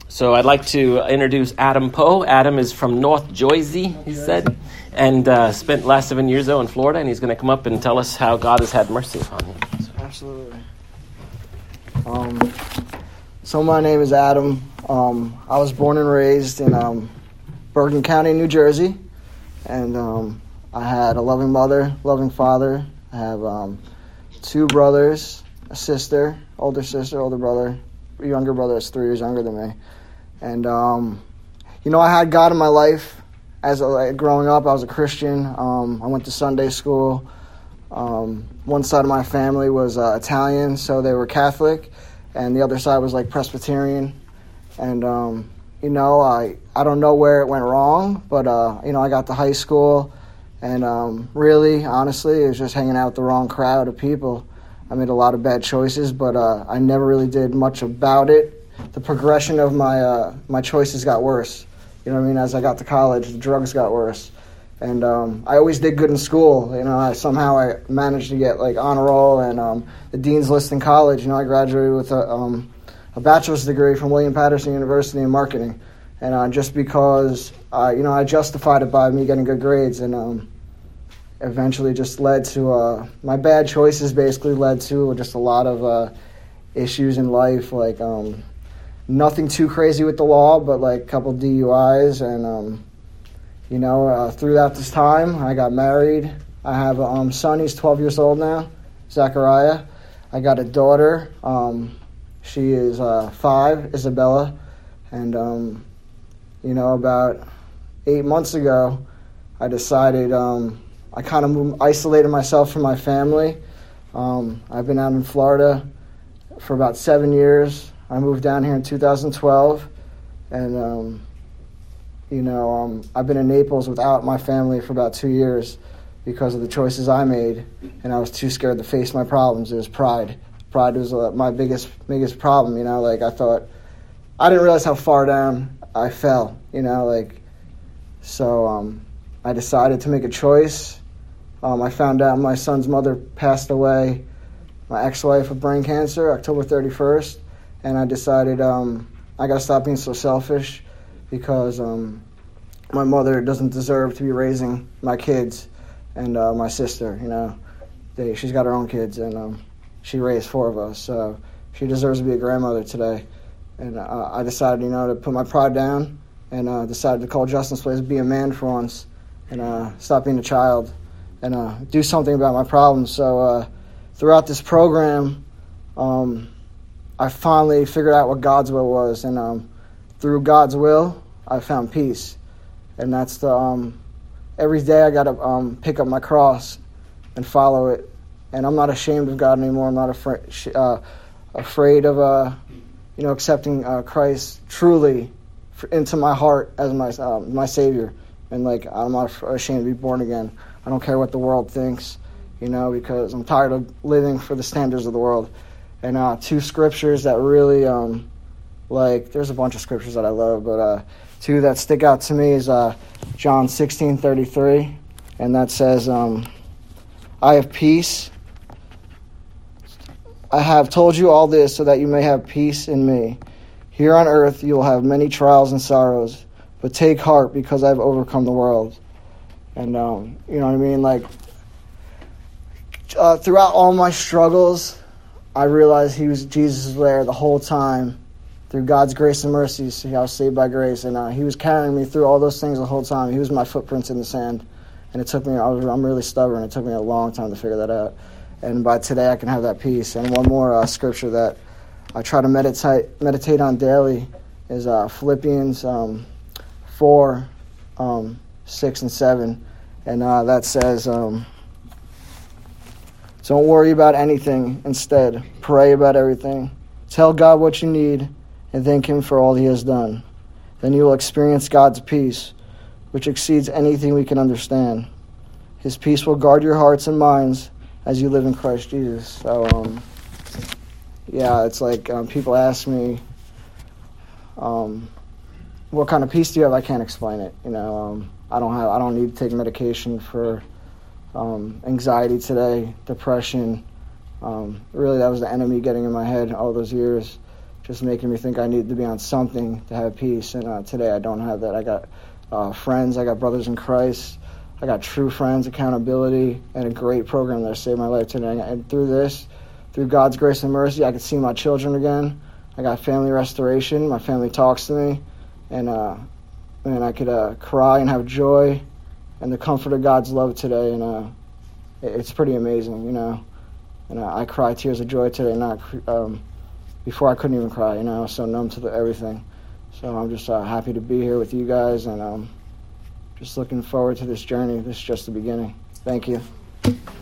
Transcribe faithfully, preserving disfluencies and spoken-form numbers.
So I'd like to introduce Adam Poe. Adam is from North Jersey, he said, and uh, spent the last seven years, though, in Florida, and he's going to come up and tell us how God has had mercy upon him. So. Absolutely. Um, so my name is Adam. Um, I was born and raised in um, Bergen County, New Jersey, and um, I had a loving mother, loving father. I have um, two brothers, a sister, older sister, older brother, younger brother is three years younger than me. And, um, you know, I had God in my life. As a, like, growing up, I was a Christian. Um, I went to Sunday school. Um, one side of my family was uh, Italian, so they were Catholic, and the other side was, like, Presbyterian. And, um, you know, I, I don't know where it went wrong, but, uh, you know, I got to high school, and um, really, honestly, it was just hanging out with the wrong crowd of people. I made a lot of bad choices, but uh, I never really did much about it. The progression of my uh, my choices got worse. You know what I mean? As I got to college, the drugs got worse. And um, I always did good in school. You know, I, somehow I managed to get, like, honor roll and um, the dean's list in college. You know, I graduated with a, um, a bachelor's degree from William Patterson University in marketing. And uh, just because, uh, you know, I justified it by me getting good grades, and um, eventually just led to, uh, my bad choices basically led to just a lot of uh, issues in life, like, um, nothing too crazy with the law, but like a couple D U Is. And, um, you know, uh, throughout this time, I got married. I have a um, son, he's twelve years old now, Zachariah. I got a daughter. Um, she is uh, five, Isabella. And, um, you know, about eight months ago, I decided um, I kind of isolated myself from my family. Um, I've been out in Florida for about seven years. I moved down here in two thousand twelve, and, um, you know, um, I've been in Naples without my family for about two years because of the choices I made, and I was too scared to face my problems. It was pride. Pride was uh, my biggest biggest problem, you know, like I thought, I didn't realize how far down I fell, you know, like, so um, I decided to make a choice. Um, I found out my son's mother passed away, my ex-wife, of brain cancer, October thirty-first. And I decided um, I got to stop being so selfish, because um, my mother doesn't deserve to be raising my kids and uh, my sister. You know, they, she's got her own kids, and um, she raised four of us, so she deserves to be a grandmother today. And uh, I decided, you know, to put my pride down, and uh, decided to call Justin's place, be a man for once, and uh, stop being a child, and uh, do something about my problems. So uh, throughout this program, um, I finally figured out what God's will was, and um, through God's will, I found peace. And that's the, um, every day I got to um, pick up my cross and follow it. And I'm not ashamed of God anymore. I'm not afraid uh, afraid of, uh, you know, accepting uh, Christ truly into my heart as my uh, my Savior. And, like, I'm not ashamed to be born again. I don't care what the world thinks, you know, because I'm tired of living for the standards of the world. And uh, two scriptures that really, um, like, there's a bunch of scriptures that I love, but uh, two that stick out to me is uh, John sixteen thirty-three, and that says, um, I have peace. I have told you all this so that you may have peace in me. Here on earth you will have many trials and sorrows, but take heart because I've overcome the world. And, um, you know what I mean? Like, uh, throughout all my struggles, I realized he was Jesus was there the whole time. Through God's grace and mercy, see, I was saved by grace, and uh, he was carrying me through all those things the whole time. He was my footprints in the sand, and it took me. I was, I'm really stubborn. It took me a long time to figure that out, and by today I can have that peace. And one more uh, scripture that I try to meditate meditate on daily is uh, Philippians um, four, um, six, and seven, and uh, that says. Um, Don't worry about anything. Instead, pray about everything. Tell God what you need and thank him for all he has done. Then you will experience God's peace, which exceeds anything we can understand. His peace will guard your hearts and minds as you live in Christ Jesus. So, um, yeah, it's like um, people ask me, um, what kind of peace do you have? I can't explain it. You know, um, I don't have. I don't need to take medication for um, anxiety today, depression. Um, really, that was the enemy getting in my head all those years. just making me think I need to be on something to have peace. And uh, today I don't have that. I got uh, friends, I got brothers in Christ, I got true friends, accountability, and a great program that saved my life today. And through this, through God's grace and mercy, I can see my children again. I got family restoration. My family talks to me, and uh, and I could uh, cry and have joy and the comfort of God's love today. And uh, it's pretty amazing, you know. And uh, I cry tears of joy today. Not um, before I couldn't even cry, you know. I was so numb to the, everything. So I'm just uh, happy to be here with you guys, and um, just looking forward to this journey. This is just the beginning. Thank you.